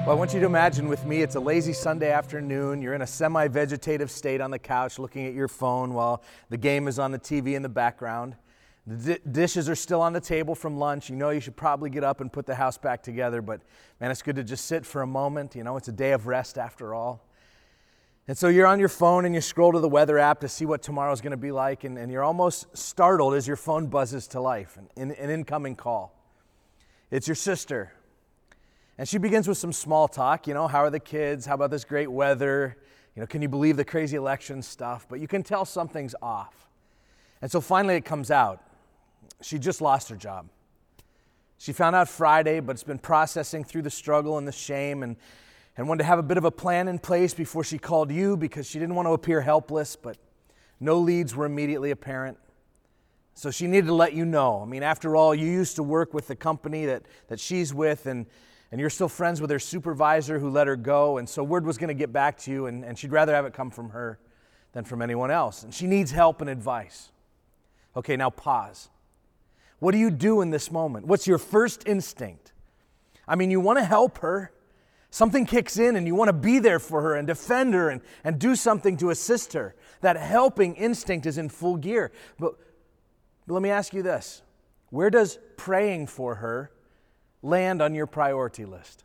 Well, I want you to imagine with me, it's a lazy Sunday afternoon. You're in a semi-vegetative state on the couch looking at your phone while the game is on the TV in the background. The dishes are still on the table from lunch. You know you should probably get up and put the house back together, but man, it's good to just sit for a moment. You know, it's a day of rest after all. And so you're on your phone and you scroll to the weather app to see what tomorrow's going to be like, and you're almost startled as your phone buzzes to life, an incoming call. It's your sister. And she begins with some small talk, you know, how are the kids? How about this great weather? You know, can you believe the crazy election stuff? But you can tell something's off. And so finally it comes out. She just lost her job. She found out Friday, but it's been processing through the struggle and the shame and wanted to have a bit of a plan in place before she called you because she didn't want to appear helpless, but no leads were immediately apparent. So she needed to let you know. I mean, after all, you used to work with the company that she's with, and you're still friends with her supervisor who let her go, and so word was going to get back to you, and she'd rather have it come from her than from anyone else. And she needs help and advice. Okay, now pause. What do you do in this moment? What's your first instinct? I mean, you want to help her. Something kicks in, and you want to be there for her and defend her and do something to assist her. That helping instinct is in full gear. But let me ask you this. Where does praying for her land on your priority list?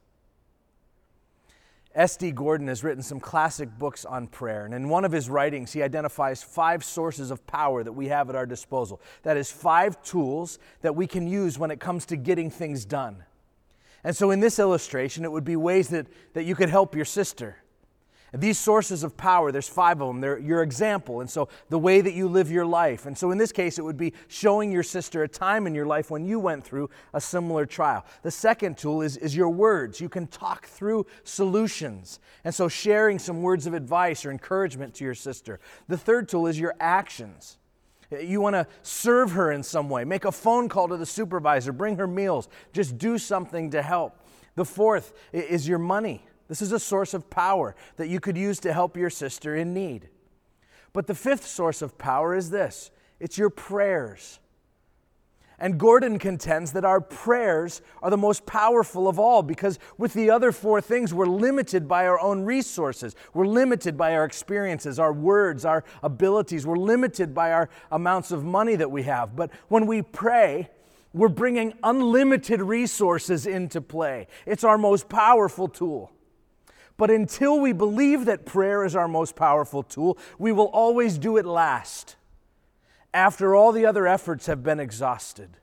S.D. Gordon has written some classic books on prayer, and in one of his writings, he identifies 5 sources of power that we have at our disposal. That is 5 tools that we can use when it comes to getting things done. And so in this illustration, it would be ways that you could help your sister. And these sources of power, there's 5 of them. They're your example, and so the way that you live your life. And so in this case, it would be showing your sister a time in your life when you went through a similar trial. The second tool is your words. You can talk through solutions, and so sharing some words of advice or encouragement to your sister. The third tool is your actions. You want to serve her in some way. Make a phone call to the supervisor. Bring her meals. Just do something to help. The fourth is your money. This is a source of power that you could use to help your sister in need. But the fifth source of power is this. It's your prayers. And Gordon contends that our prayers are the most powerful of all because with the other 4 things, we're limited by our own resources. We're limited by our experiences, our words, our abilities. We're limited by our amounts of money that we have. But when we pray, we're bringing unlimited resources into play. It's our most powerful tool. But until we believe that prayer is our most powerful tool, we will always do it last, after all the other efforts have been exhausted.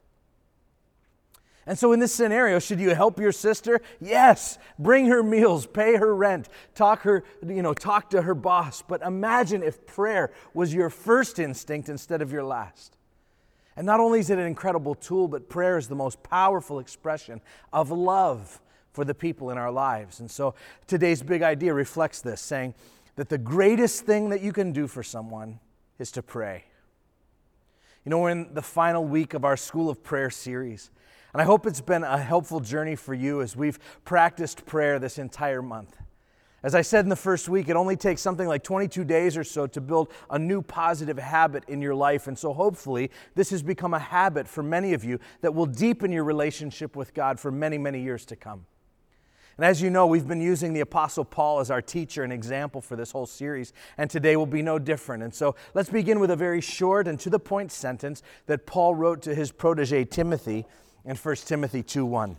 And so in this scenario, should you help your sister? Yes, bring her meals, pay her rent, talk to her boss. But imagine if prayer was your first instinct instead of your last. And not only is it an incredible tool, but prayer is the most powerful expression of love for the people in our lives. And so today's big idea reflects this, saying that the greatest thing that you can do for someone is to pray. You know, we're in the final week of our School of Prayer series, and I hope it's been a helpful journey for you as we've practiced prayer this entire month. As I said in the first week, it only takes something like 22 days or so to build a new positive habit in your life, and so hopefully this has become a habit for many of you that will deepen your relationship with God for many, many years to come. And as you know, we've been using the Apostle Paul as our teacher and example for this whole series, and today will be no different. And so let's begin with a very short and to-the-point sentence that Paul wrote to his protege Timothy in 1 Timothy 2:1.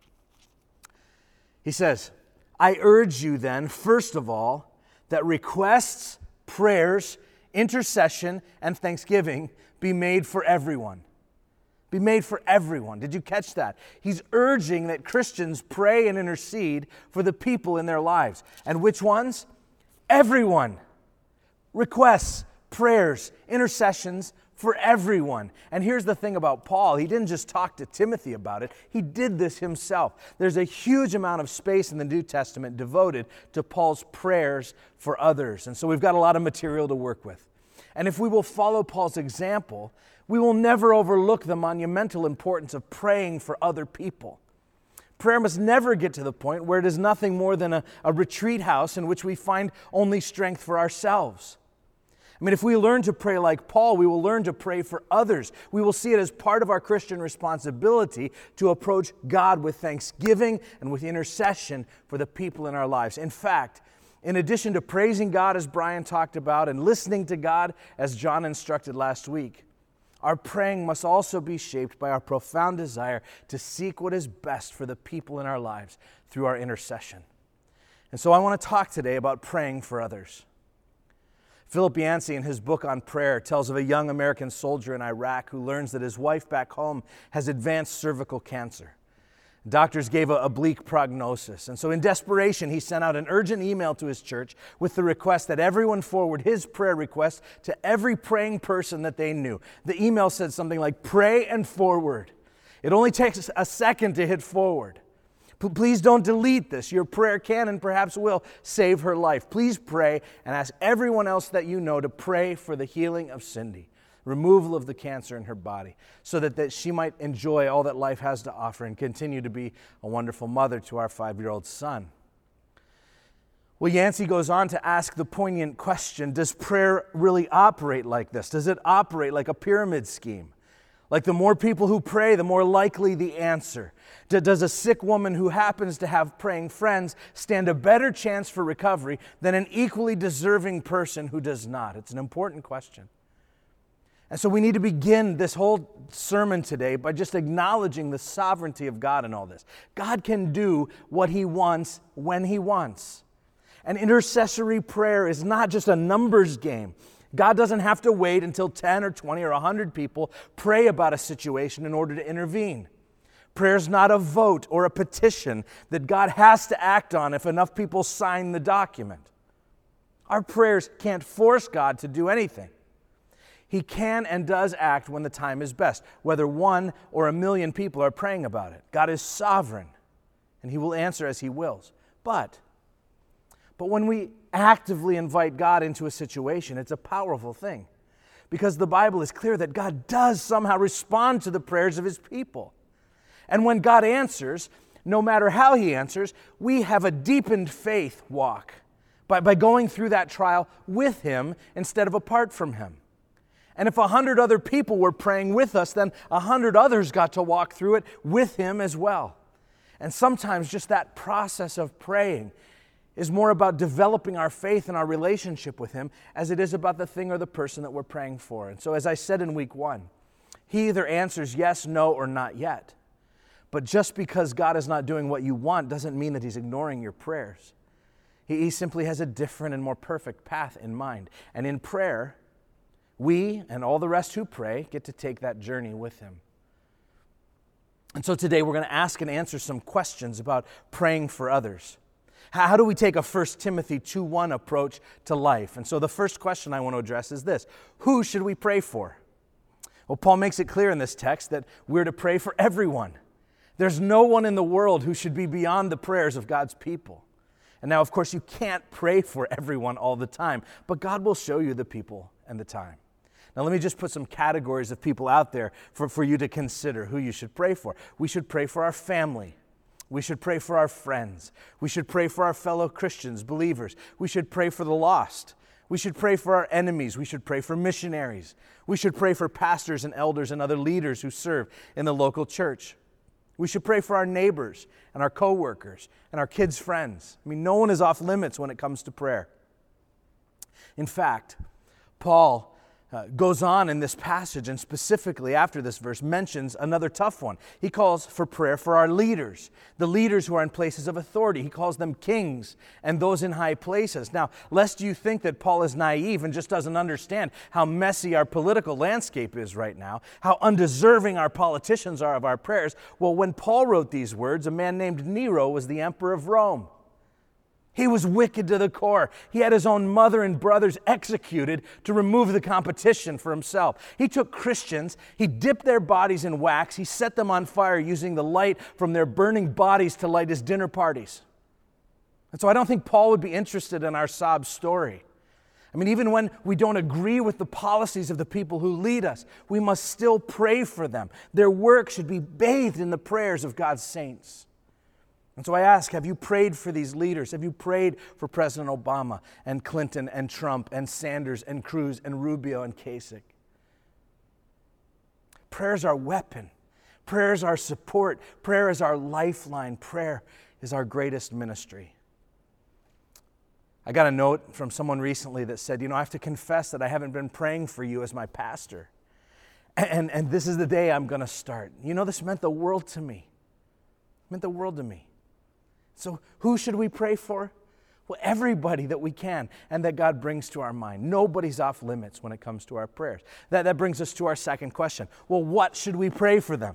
He says, I urge you then, first of all, that requests, prayers, intercession, and thanksgiving be made for everyone. Be made for everyone. Did you catch that? He's urging that Christians pray and intercede for the people in their lives. And which ones? Everyone. Requests, prayers, intercessions for everyone. And here's the thing about Paul. He didn't just talk to Timothy about it. He did this himself. There's a huge amount of space in the New Testament devoted to Paul's prayers for others. And so we've got a lot of material to work with. And if we will follow Paul's example, we will never overlook the monumental importance of praying for other people. Prayer must never get to the point where it is nothing more than a retreat house in which we find only strength for ourselves. I mean, if we learn to pray like Paul, we will learn to pray for others. We will see it as part of our Christian responsibility to approach God with thanksgiving and with intercession for the people in our lives. In fact, in addition to praising God, as Brian talked about, and listening to God, as John instructed last week, our praying must also be shaped by our profound desire to seek what is best for the people in our lives through our intercession. And so I want to talk today about praying for others. Philip Yancey, in his book on prayer, tells of a young American soldier in Iraq who learns that his wife back home has advanced cervical cancer. Doctors gave a bleak prognosis, and so in desperation, he sent out an urgent email to his church with the request that everyone forward his prayer request to every praying person that they knew. The email said something like, "Pray and forward." It only takes a second to hit forward. Please don't delete this. Your prayer can and perhaps will save her life. Please pray and ask everyone else that you know to pray for the healing of Cindy, removal of the cancer in her body, so that she might enjoy all that life has to offer and continue to be a wonderful mother to our 5-year-old son. Well, Yancey goes on to ask the poignant question, does prayer really operate like this? Does it operate like a pyramid scheme? Like the more people who pray, the more likely the answer. Does a sick woman who happens to have praying friends stand a better chance for recovery than an equally deserving person who does not? It's an important question. And so we need to begin this whole sermon today by just acknowledging the sovereignty of God in all this. God can do what He wants when He wants. And intercessory prayer is not just a numbers game. God doesn't have to wait until 10 or 20 or 100 people pray about a situation in order to intervene. Prayer is not a vote or a petition that God has to act on if enough people sign the document. Our prayers can't force God to do anything. He can and does act when the time is best, whether 1 or 1,000,000 people are praying about it. God is sovereign, and He will answer as He wills. But when we actively invite God into a situation, it's a powerful thing, because the Bible is clear that God does somehow respond to the prayers of His people. And when God answers, no matter how He answers, we have a deepened faith walk by going through that trial with Him instead of apart from Him. And if 100 other people were praying with us, then 100 others got to walk through it with Him as well. And sometimes just that process of praying is more about developing our faith and our relationship with Him as it is about the thing or the person that we're praying for. And so as I said in week 1, He either answers yes, no, or not yet. But just because God is not doing what you want doesn't mean that He's ignoring your prayers. He simply has a different and more perfect path in mind. And in prayer, we and all the rest who pray get to take that journey with Him. And so today we're going to ask and answer some questions about praying for others. How do we take a 1 Timothy 2:1 approach to life? And so the first question I want to address is this: who should we pray for? Well, Paul makes it clear in this text that we're to pray for everyone. There's no one in the world who should be beyond the prayers of God's people. And now, of course, you can't pray for everyone all the time, but God will show you the people and the time. Now, let me just put some categories of people out there for you to consider who you should pray for. We should pray for our family. We should pray for our friends. We should pray for our fellow Christians, believers. We should pray for the lost. We should pray for our enemies. We should pray for missionaries. We should pray for pastors and elders and other leaders who serve in the local church. We should pray for our neighbors and our coworkers and our kids' friends. I mean, no one is off limits when it comes to prayer. In fact, Paul goes on in this passage, and specifically after this verse mentions another tough one. He calls for prayer for our leaders, the leaders who are in places of authority. He calls them kings and those in high places. Now, lest you think that Paul is naive and just doesn't understand how messy our political landscape is right now, how undeserving our politicians are of our prayers, well, when Paul wrote these words, a man named Nero was the emperor of Rome. He was wicked to the core. He had his own mother and brothers executed to remove the competition for himself. He took Christians, he dipped their bodies in wax, he set them on fire using the light from their burning bodies to light his dinner parties. And so I don't think Paul would be interested in our sob story. I mean, even when we don't agree with the policies of the people who lead us, we must still pray for them. Their work should be bathed in the prayers of God's saints. And so I ask, have you prayed for these leaders? Have you prayed for President Obama and Clinton and Trump and Sanders and Cruz and Rubio and Kasich? Prayer is our weapon. Prayer is our support. Prayer is our lifeline. Prayer is our greatest ministry. I got a note from someone recently that said, I have to confess that I haven't been praying for you as my pastor. And this is the day I'm going to start. This meant the world to me. It meant the world to me. So who should we pray for? Well, everybody that we can and that God brings to our mind. Nobody's off limits when it comes to our prayers. That brings us to our second question. Well, what should we pray for them?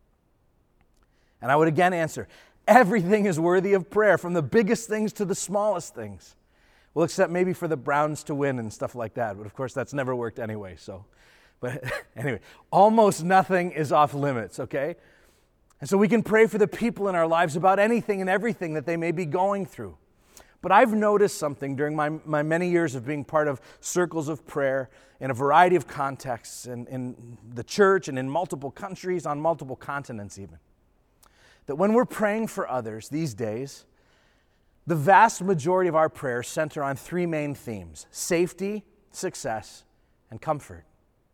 And I would again answer, everything is worthy of prayer, from the biggest things to the smallest things. Well, except maybe for the Browns to win and stuff like that. But of course, that's never worked anyway. But anyway, almost nothing is off limits, okay? And so we can pray for the people in our lives about anything and everything that they may be going through. But I've noticed something during my many years of being part of circles of prayer in a variety of contexts, in the church and in multiple countries, on multiple continents even, that when we're praying for others these days, the vast majority of our prayers center on three main themes: safety, success, and comfort.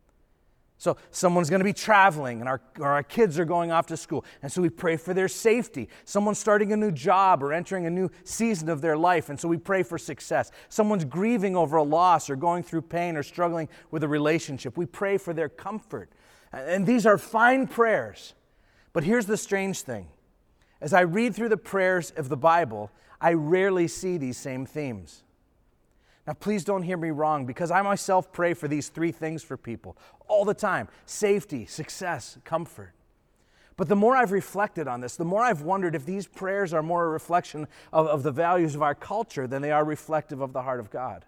So someone's going to be traveling, and our kids are going off to school, and so we pray for their safety. Someone's starting a new job or entering a new season of their life, and so we pray for success. Someone's grieving over a loss or going through pain or struggling with a relationship. We pray for their comfort. And these are fine prayers. But here's the strange thing. As I read through the prayers of the Bible, I rarely see these same themes. Now, please don't hear me wrong, because I myself pray for these three things for people all the time: safety, success, comfort. But the more I've reflected on this, the more I've wondered if these prayers are more a reflection of the values of our culture than they are reflective of the heart of God.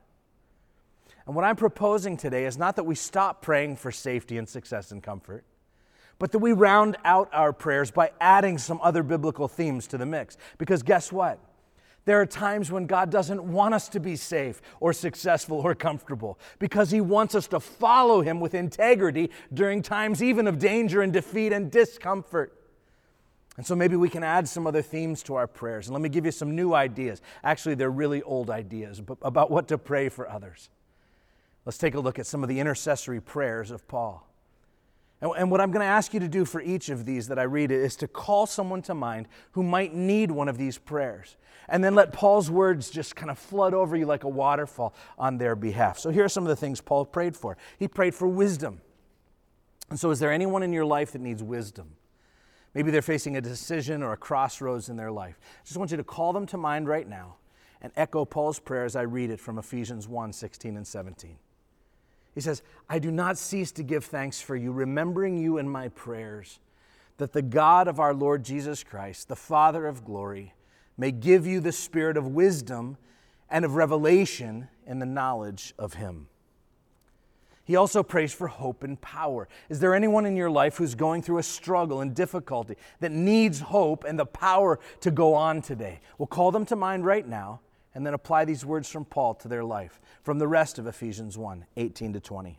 And what I'm proposing today is not that we stop praying for safety and success and comfort, but that we round out our prayers by adding some other biblical themes to the mix. Because guess what? There are times when God doesn't want us to be safe or successful or comfortable, because He wants us to follow Him with integrity during times even of danger and defeat and discomfort. And so maybe we can add some other themes to our prayers. And let me give you some new ideas. Actually, they're really old ideas about what to pray for others. Let's take a look at some of the intercessory prayers of Paul. And what I'm going to ask you to do for each of these that I read is to call someone to mind who might need one of these prayers. And then let Paul's words just kind of flood over you like a waterfall on their behalf. So here are some of the things Paul prayed for. He prayed for wisdom. And so is there anyone in your life that needs wisdom? Maybe they're facing a decision or a crossroads in their life. I just want you to call them to mind right now and echo Paul's prayer as I read it from Ephesians 1:16 and 17. He says, "I do not cease to give thanks for you, remembering you in my prayers, that the God of our Lord Jesus Christ, the Father of glory, may give you the spirit of wisdom and of revelation in the knowledge of Him." He also prays for hope and power. Is there anyone in your life who's going through a struggle and difficulty that needs hope and the power to go on today? Well, call them to mind right now, and then apply these words from Paul to their life, from the rest of Ephesians 1:18 to 20.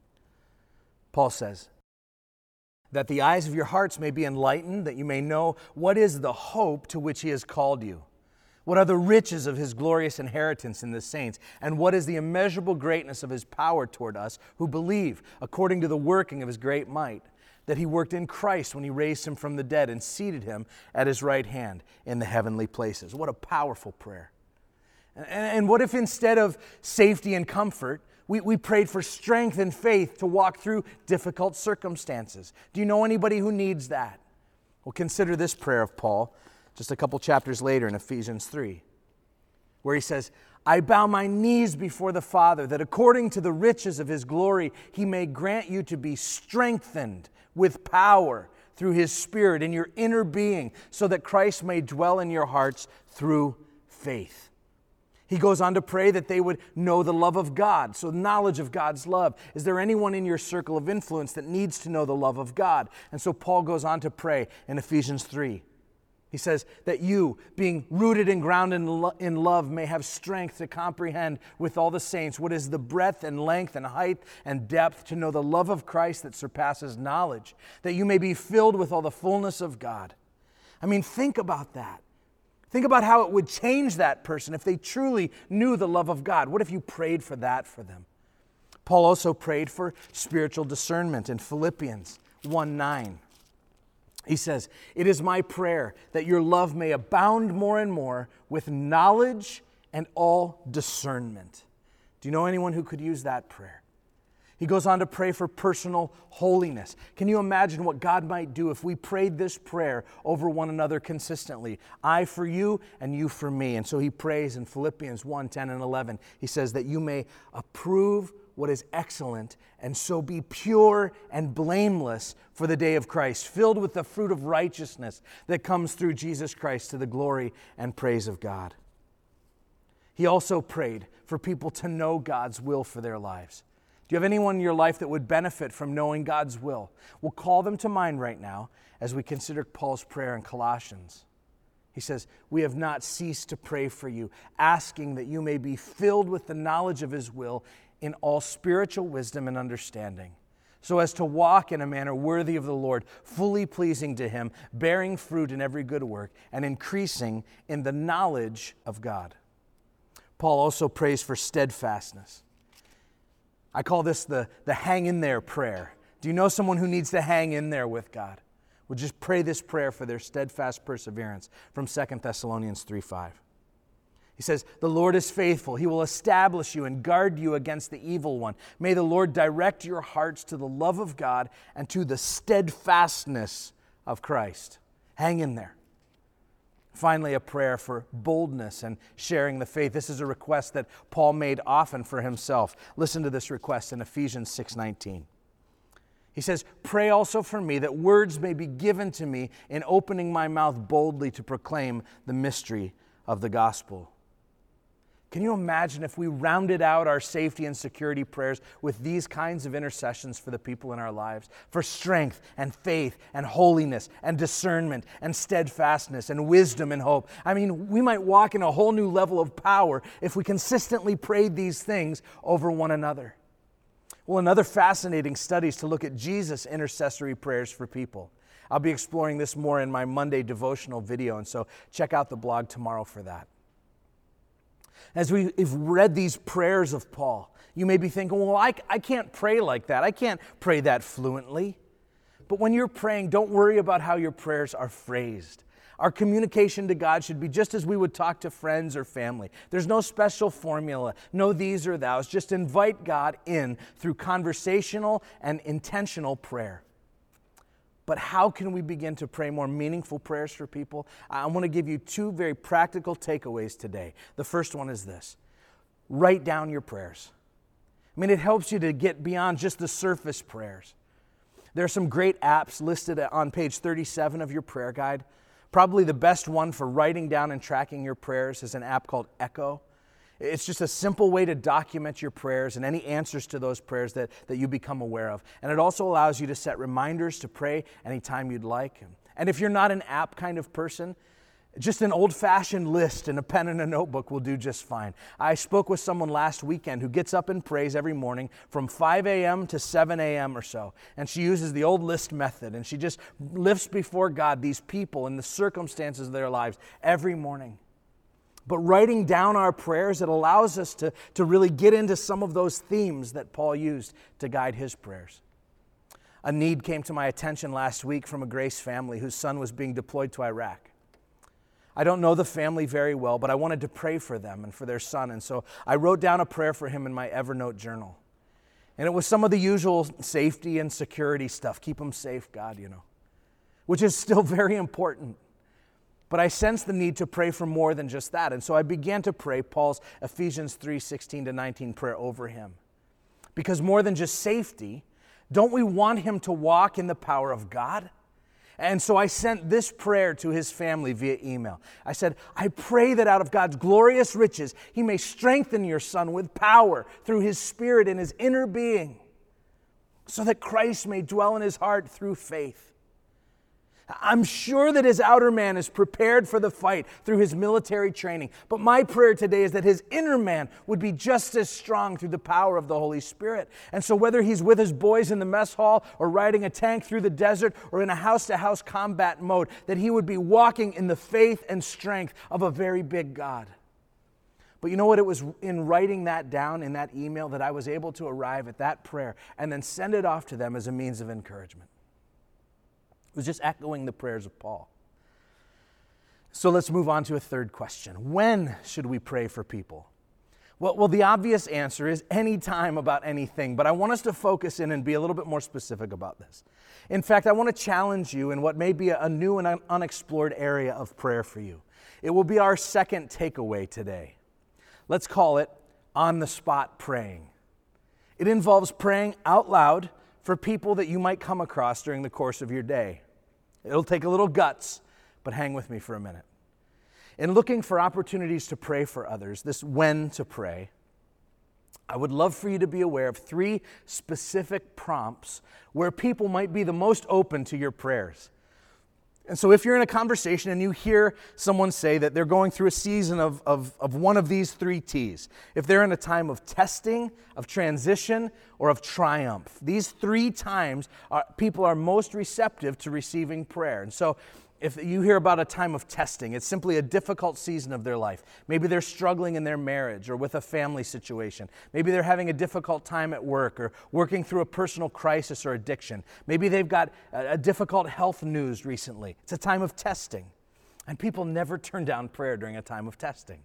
Paul says, "That the eyes of your hearts may be enlightened, that you may know what is the hope to which He has called you, what are the riches of His glorious inheritance in the saints, and what is the immeasurable greatness of His power toward us who believe, according to the working of His great might, that He worked in Christ when He raised Him from the dead and seated Him at His right hand in the heavenly places." What a powerful prayer. And what if instead of safety and comfort, we prayed for strength and faith to walk through difficult circumstances? Do you know anybody who needs that? Well, consider this prayer of Paul just a couple chapters later in Ephesians 3, where he says, "I bow my knees before the Father, that according to the riches of His glory, He may grant you to be strengthened with power through His Spirit in your inner being, so that Christ may dwell in your hearts through faith." He goes on to pray that they would know the love of God, so knowledge of God's love. Is there anyone in your circle of influence that needs to know the love of God? And so Paul goes on to pray in Ephesians 3. He says that you, being rooted and grounded in love, may have strength to comprehend with all the saints what is the breadth and length and height and depth, to know the love of Christ that surpasses knowledge, that you may be filled with all the fullness of God. I mean, think about that. Think about how it would change that person if they truly knew the love of God. What if you prayed for that for them? Paul also prayed for spiritual discernment in Philippians 1:9. He says, "It is my prayer that your love may abound more and more with knowledge and all discernment." Do you know anyone who could use that prayer? He goes on to pray for personal holiness. Can you imagine what God might do if we prayed this prayer over one another consistently? I for you and you for me. And so he prays in Philippians 1:10 and 11. He says that you may approve what is excellent and so be pure and blameless for the day of Christ, filled with the fruit of righteousness that comes through Jesus Christ to the glory and praise of God. He also prayed for people to know God's will for their lives. Do you have anyone in your life that would benefit from knowing God's will? We'll call them to mind right now as we consider Paul's prayer in Colossians. He says, "We have not ceased to pray for you, asking that you may be filled with the knowledge of His will in all spiritual wisdom and understanding, so as to walk in a manner worthy of the Lord, fully pleasing to Him, bearing fruit in every good work, and increasing in the knowledge of God." Paul also prays for steadfastness. I call this the hang in there prayer. Do you know someone who needs to hang in there with God? We'll just pray this prayer for their steadfast perseverance from 2 Thessalonians 3:5. He says, "The Lord is faithful. He will establish you and guard you against the evil one. May the Lord direct your hearts to the love of God and to the steadfastness of Christ." Hang in there. Finally, a prayer for boldness and sharing the faith. This is a request that Paul made often for himself. Listen to this request in Ephesians 6:19. He says, "Pray also for me that words may be given to me in opening my mouth boldly to proclaim the mystery of the gospel." Can you imagine if we rounded out our safety and security prayers with these kinds of intercessions for the people in our lives? For strength and faith and holiness and discernment and steadfastness and wisdom and hope. I mean, we might walk in a whole new level of power if we consistently prayed these things over one another. Well, another fascinating study is to look at Jesus' intercessory prayers for people. I'll be exploring this more in my Monday devotional video, and so check out the blog tomorrow for that. As we've read these prayers of Paul, you may be thinking, well, I can't pray like that. I can't pray that fluently. But when you're praying, don't worry about how your prayers are phrased. Our communication to God should be just as we would talk to friends or family. There's no special formula, no these or thous. Just invite God in through conversational and intentional prayer. But how can we begin to pray more meaningful prayers for people? I want to give you two very practical takeaways today. The first one is this: write down your prayers. I mean, it helps you to get beyond just the surface prayers. There are some great apps listed on page 37 of your prayer guide. Probably the best one for writing down and tracking your prayers is an app called Echo. It's just a simple way to document your prayers and any answers to those prayers that you become aware of. And it also allows you to set reminders to pray anytime you'd like. And if you're not an app kind of person, just an old-fashioned list and a pen and a notebook will do just fine. I spoke with someone last weekend who gets up and prays every morning from 5 a.m. to 7 a.m. or so. And she uses the old list method, and she just lifts before God these people and the circumstances of their lives every morning. But writing down our prayers, it allows us to really get into some of those themes that Paul used to guide his prayers. A need came to my attention last week from a Grace family whose son was being deployed to Iraq. I don't know the family very well, but I wanted to pray for them and for their son, and so I wrote down a prayer for him in my Evernote journal. And it was some of the usual safety and security stuff. Keep him safe, God, which is still very important. But I sensed the need to pray for more than just that. And so I began to pray Paul's Ephesians 3:16-19 prayer over him. Because more than just safety, don't we want him to walk in the power of God? And so I sent this prayer to his family via email. I said, I pray that out of God's glorious riches, He may strengthen your son with power through His Spirit in his inner being, so that Christ may dwell in his heart through faith. I'm sure that his outer man is prepared for the fight through his military training. But my prayer today is that his inner man would be just as strong through the power of the Holy Spirit. And so whether he's with his boys in the mess hall or riding a tank through the desert or in a house-to-house combat mode, that he would be walking in the faith and strength of a very big God. But you know what? It was in writing that down in that email that I was able to arrive at that prayer and then send it off to them as a means of encouragement. It was just echoing the prayers of Paul. So let's move on to a third question. When should we pray for people? Well, the obvious answer is any time about anything, but I want us to focus in and be a little bit more specific about this. In fact, I want to challenge you in what may be a new and unexplored area of prayer for you. It will be our second takeaway today. Let's call it on-the-spot praying. It involves praying out loud for people that you might come across during the course of your day. It'll take a little guts, but hang with me for a minute. In looking for opportunities to pray for others, this when to pray, I would love for you to be aware of 3 specific prompts where people might be the most open to your prayers. And so if you're in a conversation and you hear someone say that they're going through a season of one of these 3 T's, if they're in a time of testing, of transition, or of triumph, these 3 times people are most receptive to receiving prayer. And so if you hear about a time of testing, it's simply a difficult season of their life. Maybe they're struggling in their marriage or with a family situation. Maybe they're having a difficult time at work or working through a personal crisis or addiction. Maybe they've got a difficult health news recently. It's a time of testing. And people never turn down prayer during a time of testing.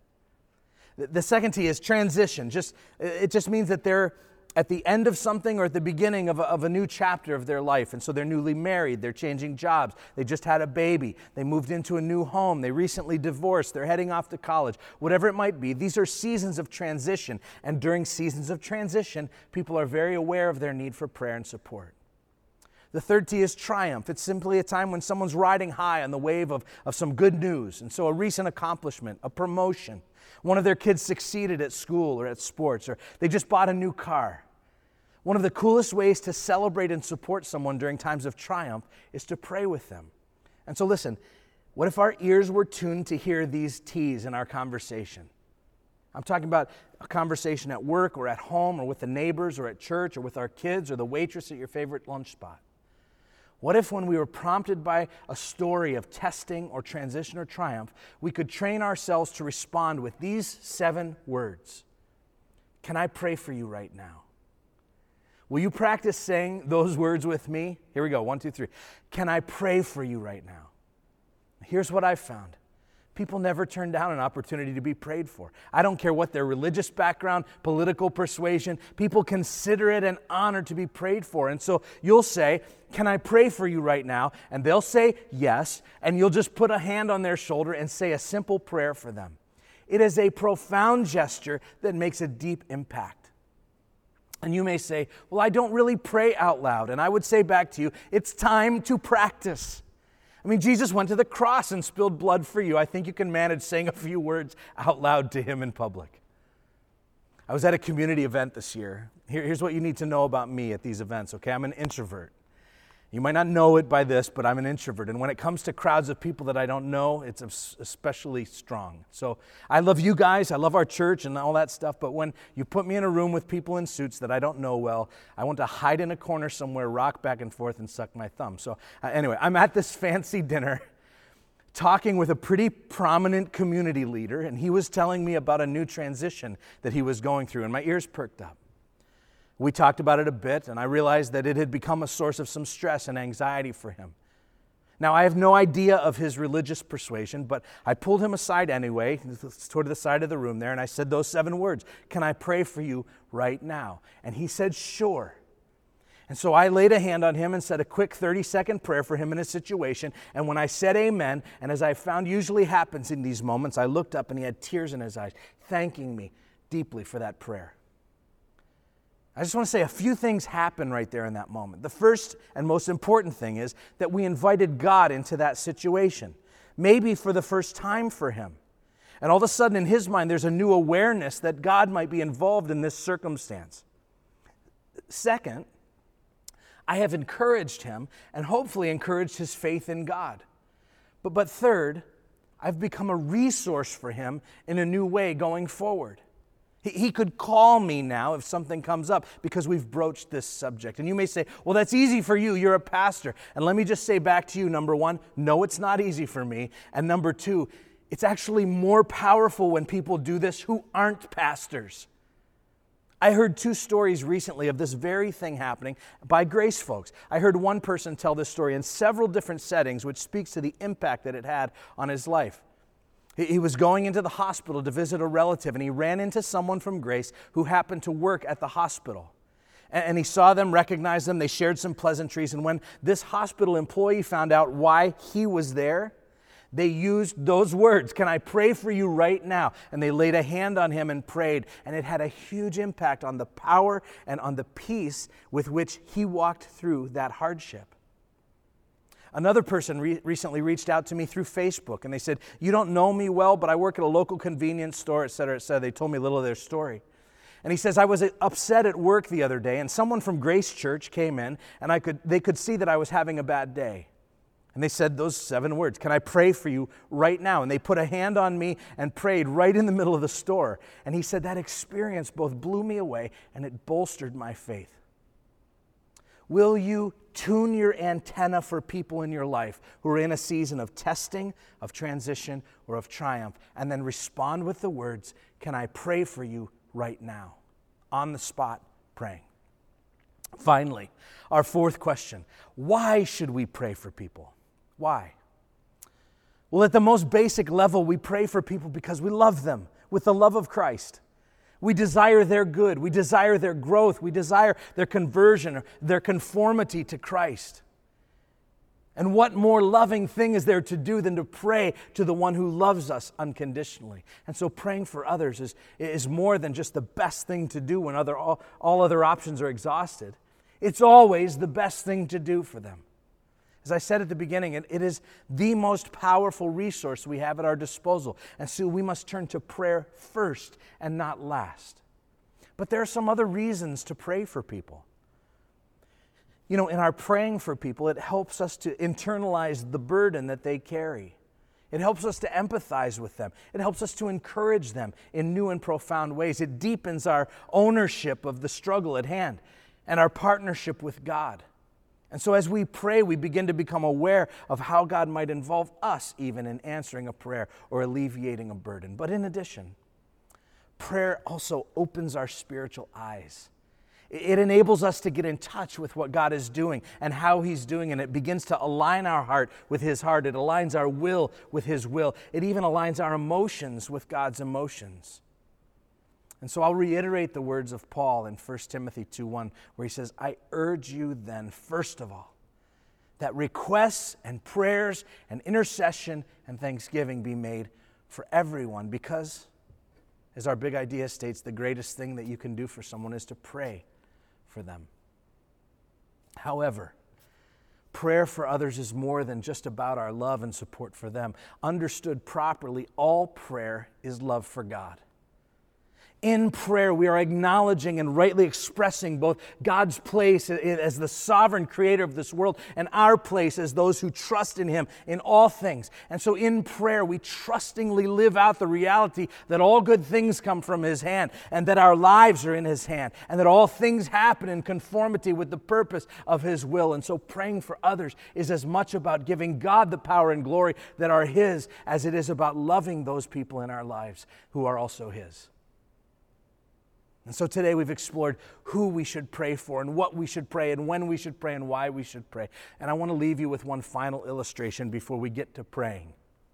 The second T is transition. It just means that they're at the end of something or at the beginning of a new chapter of their life. And so they're newly married, they're changing jobs, they just had a baby, they moved into a new home, they recently divorced, they're heading off to college, whatever it might be. These are seasons of transition. And during seasons of transition, people are very aware of their need for prayer and support. The third T is triumph. It's simply a time when someone's riding high on the wave of some good news. And so a recent accomplishment, a promotion, one of their kids succeeded at school or at sports, or they just bought a new car. One of the coolest ways to celebrate and support someone during times of triumph is to pray with them. And so listen, what if our ears were tuned to hear these T's in our conversation? I'm talking about a conversation at work or at home or with the neighbors or at church or with our kids or the waitress at your favorite lunch spot. What if when we were prompted by a story of testing or transition or triumph, we could train ourselves to respond with these 7 words? Can I pray for you right now? Will you practice saying those words with me? Here we go, 1, 2, 3. Can I pray for you right now? Here's what I've found. People never turn down an opportunity to be prayed for. I don't care what their religious background, political persuasion, people consider it an honor to be prayed for. And so you'll say, can I pray for you right now? And they'll say yes, and you'll just put a hand on their shoulder and say a simple prayer for them. It is a profound gesture that makes a deep impact. And you may say, well, I don't really pray out loud. And I would say back to you, it's time to practice. I mean, Jesus went to the cross and spilled blood for you. I think you can manage saying a few words out loud to him in public. I was at a community event this year. Here's what you need to know about me at these events, okay? I'm an introvert. You might not know it by this, but I'm an introvert. And when it comes to crowds of people that I don't know, it's especially strong. So I love you guys, I love our church and all that stuff, but when you put me in a room with people in suits that I don't know well, I want to hide in a corner somewhere, rock back and forth, and suck my thumb. So anyway, I'm at this fancy dinner talking with a pretty prominent community leader, and he was telling me about a new transition that he was going through, and my ears perked up. We talked about it a bit, and I realized that it had become a source of some stress and anxiety for him. Now, I have no idea of his religious persuasion, but I pulled him aside anyway, toward the side of the room there, and I said those 7 words, can I pray for you right now? And he said, sure. And so I laid a hand on him and said a quick 30-second prayer for him in his situation, and when I said amen, and as I found usually happens in these moments, I looked up and he had tears in his eyes, thanking me deeply for that prayer. I just want to say a few things happen right there in that moment. The first and most important thing is that we invited God into that situation, maybe for the first time for him. And all of a sudden in his mind, there's a new awareness that God might be involved in this circumstance. Second, I have encouraged him and hopefully encouraged his faith in God. But third, I've become a resource for him in a new way going forward. He could call me now if something comes up because we've broached this subject. And you may say, well, that's easy for you. You're a pastor. And let me just say back to you, number one, no, it's not easy for me. And number two, it's actually more powerful when people do this who aren't pastors. I heard 2 stories recently of this very thing happening by Grace folks. I heard one person tell this story in several different settings, which speaks to the impact that it had on his life. He was going into the hospital to visit a relative, and he ran into someone from Grace who happened to work at the hospital. And he saw them, recognized them, they shared some pleasantries, and when this hospital employee found out why he was there, they used those words, "Can I pray for you right now?" And they laid a hand on him and prayed. And it had a huge impact on the power and on the peace with which he walked through that hardship. Another person recently reached out to me through Facebook. And they said, "You don't know me well, but I work at a local convenience store," et cetera, et cetera. They told me a little of their story. And he says, "I was upset at work the other day. And someone from Grace Church came in. And they could see that I was having a bad day. And they said those 7 words, 'Can I pray for you right now?' And they put a hand on me and prayed right in the middle of the store. And he said that experience both blew me away and it bolstered my faith." Will you tune your antenna for people in your life who are in a season of testing, of transition, or of triumph, and then respond with the words, "Can I pray for you right now?" On the spot, praying. Finally, our 4th question, why should we pray for people? Why? Well, at the most basic level, we pray for people because we love them with the love of Christ. We desire their good. We desire their growth. We desire their conversion, their conformity to Christ. And what more loving thing is there to do than to pray to the one who loves us unconditionally? And so praying for others is more than just the best thing to do when all other options are exhausted. It's always the best thing to do for them. As I said at the beginning, it is the most powerful resource we have at our disposal. And so we must turn to prayer first and not last. But there are some other reasons to pray for people. You know, in our praying for people, it helps us to internalize the burden that they carry. It helps us to empathize with them. It helps us to encourage them in new and profound ways. It deepens our ownership of the struggle at hand and our partnership with God. And so as we pray, we begin to become aware of how God might involve us even in answering a prayer or alleviating a burden. But in addition, prayer also opens our spiritual eyes. It enables us to get in touch with what God is doing and how He's doing, and it begins to align our heart with His heart. It aligns our will with His will. It even aligns our emotions with God's emotions. And so I'll reiterate the words of Paul in 1 Timothy 2:1, where he says, "I urge you then, first of all, that requests and prayers and intercession and thanksgiving be made for everyone, because, as our big idea states, the greatest thing that you can do for someone is to pray for them." However, prayer for others is more than just about our love and support for them. Understood properly, all prayer is love for God. In prayer, we are acknowledging and rightly expressing both God's place as the sovereign creator of this world and our place as those who trust in Him in all things. And so in prayer, we trustingly live out the reality that all good things come from His hand and that our lives are in His hand and that all things happen in conformity with the purpose of His will. And so praying for others is as much about giving God the power and glory that are His as it is about loving those people in our lives who are also His. And so today we've explored who we should pray for and what we should pray and when we should pray and why we should pray. And I want to leave you with one final illustration before we get to praying.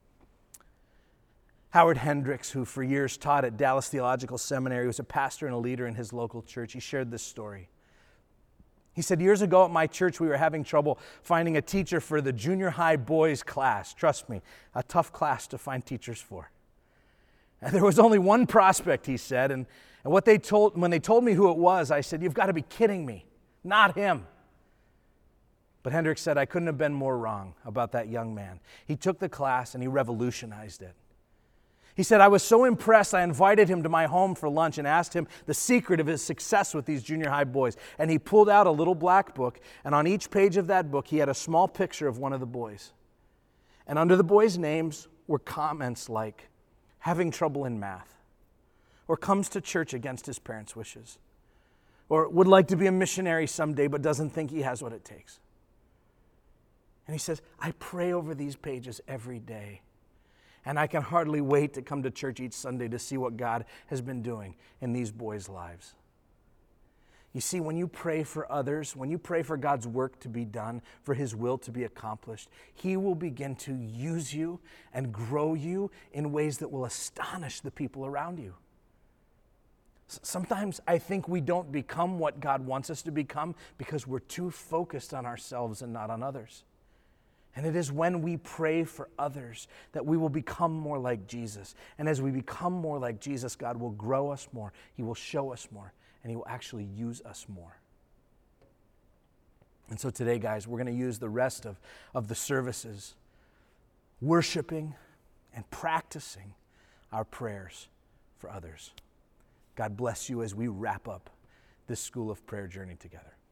Howard Hendricks, who for years taught at Dallas Theological Seminary, was a pastor and a leader in his local church. He shared this story. He said, "Years ago at my church, we were having trouble finding a teacher for the junior high boys class. Trust me, a tough class to find teachers for. And there was only one prospect," he said, and when they told me who it was, I said, "You've got to be kidding me. Not him." But Hendricks said, "I couldn't have been more wrong about that young man. He took the class and he revolutionized it. He said, I was so impressed, I invited him to my home for lunch and asked him the secret of his success with these junior high boys. And he pulled out a little black book, and on each page of that book, he had a small picture of one of the boys. And under the boys' names were comments like, having trouble in math, or comes to church against his parents' wishes, or would like to be a missionary someday but doesn't think he has what it takes. And he says, I pray over these pages every day. And I can hardly wait to come to church each Sunday to see what God has been doing in these boys' lives. You see, when you pray for others, when you pray for God's work to be done, for His will to be accomplished, He will begin to use you and grow you in ways that will astonish the people around you. Sometimes I think we don't become what God wants us to become because we're too focused on ourselves and not on others. And it is when we pray for others that we will become more like Jesus. And as we become more like Jesus, God will grow us more. He will show us more. And He will actually use us more. And so today, guys, we're going to use the rest of the services worshiping and practicing our prayers for others. God bless you as we wrap up this School of Prayer journey together.